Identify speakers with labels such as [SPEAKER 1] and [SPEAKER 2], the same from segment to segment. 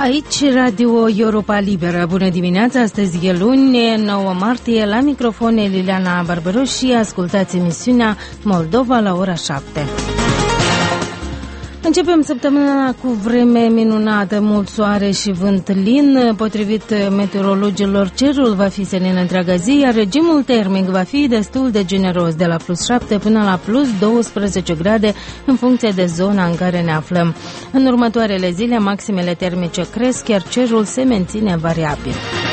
[SPEAKER 1] Aici Radio Europa Liberă. Bună dimineața, astăzi e luni, 9 martie, la microfon Liliana Barbaros și ascultați emisiunea Moldova la ora 7. Începem săptămâna cu vreme minunată, mult soare și vânt lin. Potrivit meteorologilor, cerul va fi senin întreaga zi, iar regimul termic va fi destul de generos, de la plus 7 până la plus 12 grade, în funcție de zona în care ne aflăm. În următoarele zile, maximele termice cresc, iar cerul se menține variabil.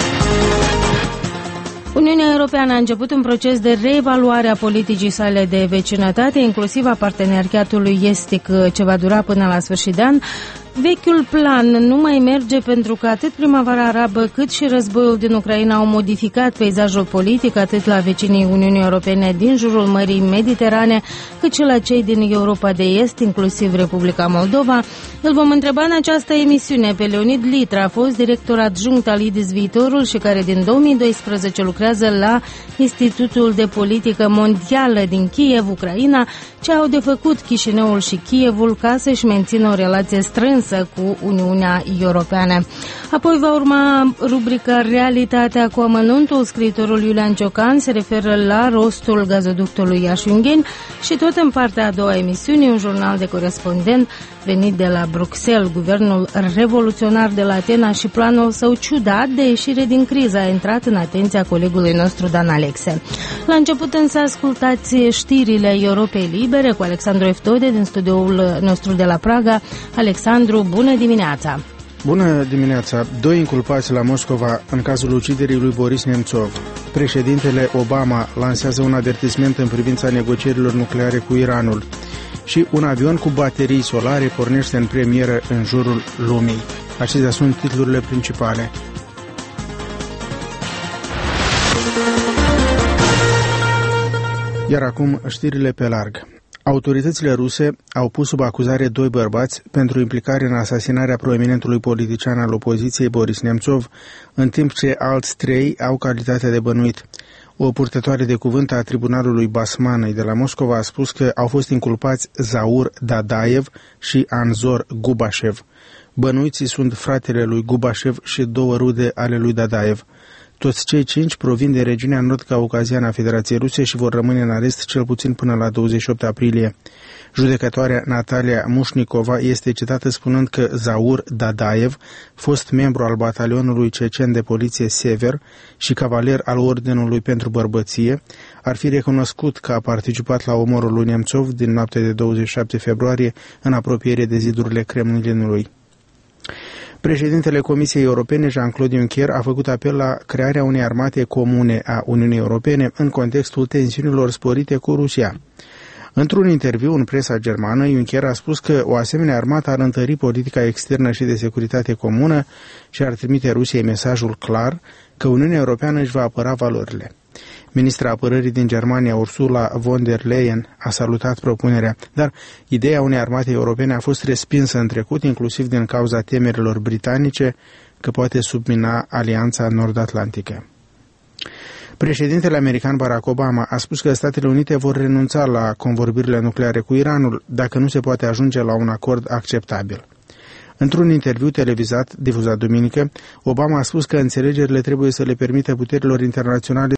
[SPEAKER 1] Uniunea Europeană a început un proces de reevaluare a politicii sale de vecinătate, inclusiv a parteneriatului estic, ce va dura până la sfârșit de an. Vechiul plan nu mai merge pentru că atât primăvara arabă cât și războiul din Ucraina au modificat peisajul politic atât la vecinii Uniunii Europene din jurul Mării Mediterane, cât și la cei din Europa de Est, inclusiv Republica Moldova. Îl vom întreba în această emisiune pe Leonid Litra, fost director adjunct al IDIS Viitorul și care din 2012 lucrează la Institutul de Politică Mondială din Kiev, Ucraina, ce au de făcut Chișinăul și Kievul ca să-și mențină o relație strânsă cu Uniunea Europeană. Apoi va urma rubrica Realitatea cu amănuntul. Scriitorul Iulian Ciocan se referă la rostul gazoductului Iași-Ungheni și tot în partea a doua emisiunii un jurnal de corespondent venit de la Bruxelles. Guvernul revoluționar de la Atena și planul său ciudat de ieșire din criză a intrat în atenția colegului nostru Dan Alexe. La început însă ascultați știrile Europei Libere cu Alexandru Eftode din studioul nostru de la Praga. Alexandru, bună dimineața!
[SPEAKER 2] Bună dimineața! 2 inculpați la Moscova în cazul uciderii lui Boris Nemțov. Președintele Obama lansează un avertisment în privința negocierilor nucleare cu Iranul. Și un avion cu baterii solare pornește în premieră în jurul lumii. Acestea sunt titlurile principale. Iar acum știrile pe larg. Autoritățile ruse au pus sub acuzare 2 bărbați pentru implicare în asasinarea proeminentului politician al opoziției Boris Nemțov, în timp ce alți 3 au calitatea de bănuit. O purtătoare de cuvânt a tribunalului Basmanei de la Moscova a spus că au fost inculpați Zaur Dadaev și Anzor Gubașev. Bănuiții sunt fratele lui Gubașev și 2 rude ale lui Dadaev. Toți cei 5 provin de regiunea nord-caucaziană a Federației Ruse și vor rămâne în arest cel puțin până la 28 aprilie. Judecătoarea Natalia Mușnicova este citată spunând că Zaur Dadaev, fost membru al batalionului cecen de poliție Sever și cavaler al Ordinului pentru Bărbăție, ar fi recunoscut că a participat la omorul lui Nemțov din noaptea de 27 februarie în apropiere de zidurile Kremlinului. Președintele Comisiei Europene, Jean-Claude Juncker, a făcut apel la crearea unei armate comune a Uniunii Europene în contextul tensiunilor sporite cu Rusia. Într-un interviu în presa germană, Juncker a spus că o asemenea armată ar întări politica externă și de securitate comună și ar trimite Rusiei mesajul clar că Uniunea Europeană își va apăra valorile. Ministra apărării din Germania, Ursula von der Leyen, a salutat propunerea, dar ideea unei armate europene a fost respinsă în trecut, inclusiv din cauza temerilor britanice că poate submina Alianța Nord-Atlantică. Președintele american Barack Obama a spus că Statele Unite vor renunța la convorbirile nucleare cu Iranul dacă nu se poate ajunge la un acord acceptabil. Într-un interviu televizat difuzat duminică, Obama a spus că înțelegerile trebuie să le permită puterilor internaționale